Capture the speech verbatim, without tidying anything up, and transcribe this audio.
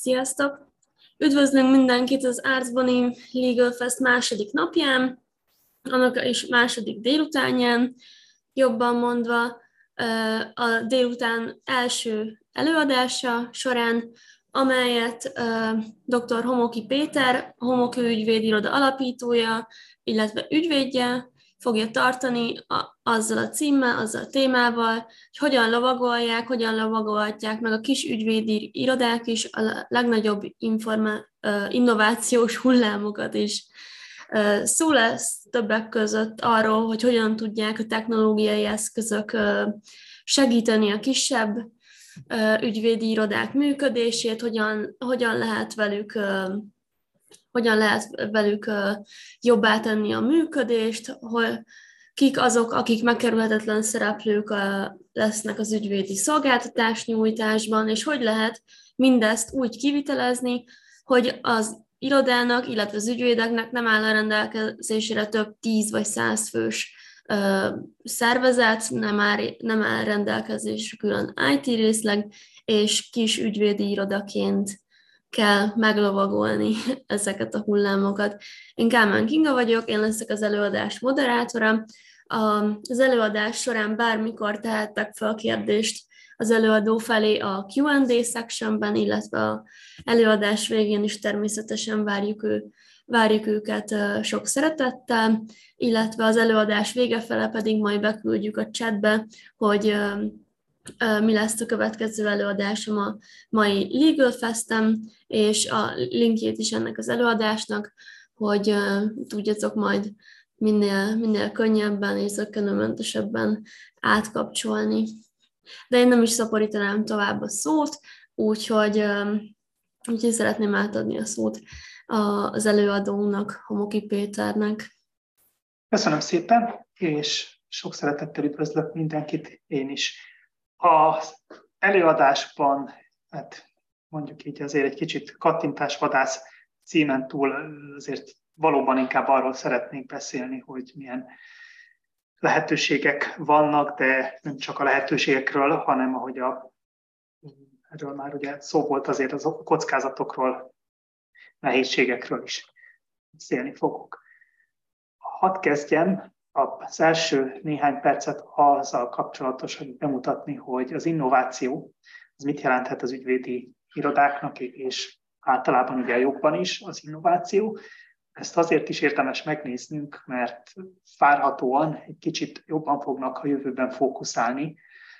Sziasztok! Üdvözlünk mindenkit az Arts-Boni Legal Fest második napján, annak is második délutánján, jobban mondva a délután első előadása során, amelyet doktor Homoki Péter, a Homoki ügyvédiroda alapítója, illetve ügyvédje fogja tartani a, azzal a címmel, azzal a témával, hogy hogyan lovagolják, hogyan lovagolhatják meg a kis ügyvédi irodák is a legnagyobb informa- innovációs hullámokat is. Szó lesz többek között arról, hogy hogyan tudják a technológiai eszközök segíteni a kisebb ügyvédi irodák működését, hogyan, hogyan lehet velük hogyan lehet velük jobbá tenni a működést, hogy kik azok, akik megkerülhetetlen szereplők lesznek az ügyvédi szolgáltatásnyújtásban, és hogy lehet mindezt úgy kivitelezni, hogy az irodának, illetve az ügyvédeknek nem áll a rendelkezésére több tíz vagy száz fős szervezet, nem áll, nem áll rendelkezésre külön i té részleg, és kis ügyvédi irodaként kell meglovagolni ezeket a hullámokat. Én Kálmán Kinga vagyok, én leszek az előadás moderátora. Az előadás során bármikor tehettek fel kérdést az előadó felé a Q and A sectionben, illetve az előadás végén is természetesen várjuk, ő, várjuk őket sok szeretettel, illetve az előadás vége fele pedig majd beküldjük a chatbe, hogy mi lesz a következő előadásom a mai Legal Festem, és a linkjét is ennek az előadásnak, hogy uh, tudjatok majd minél, minél könnyebben és zökkenőmentesebben átkapcsolni. De én nem is szaporítanám tovább a szót, úgyhogy, uh, úgyhogy szeretném átadni a szót az előadónak, Homoki Péternek. Köszönöm szépen, és sok szeretettel üdvözlök mindenkit én is. Az előadásban, hát mondjuk így azért egy kicsit kattintásvadász címen túl azért valóban inkább arról szeretnék beszélni, hogy milyen lehetőségek vannak, de nem csak a lehetőségekről, hanem ahogy a, erről már ugye szó volt, azért az kockázatokról, nehézségekről is beszélni fogok. Hadd kezdjem az első néhány percet azzal kapcsolatos, hogy bemutatni, hogy az innováció az mit jelenthet az ügyvédi irodáknak, és általában ugye jogban is az innováció. Ezt azért is érdemes megnéznünk, mert várhatóan egy kicsit jobban fognak a jövőben fókuszálni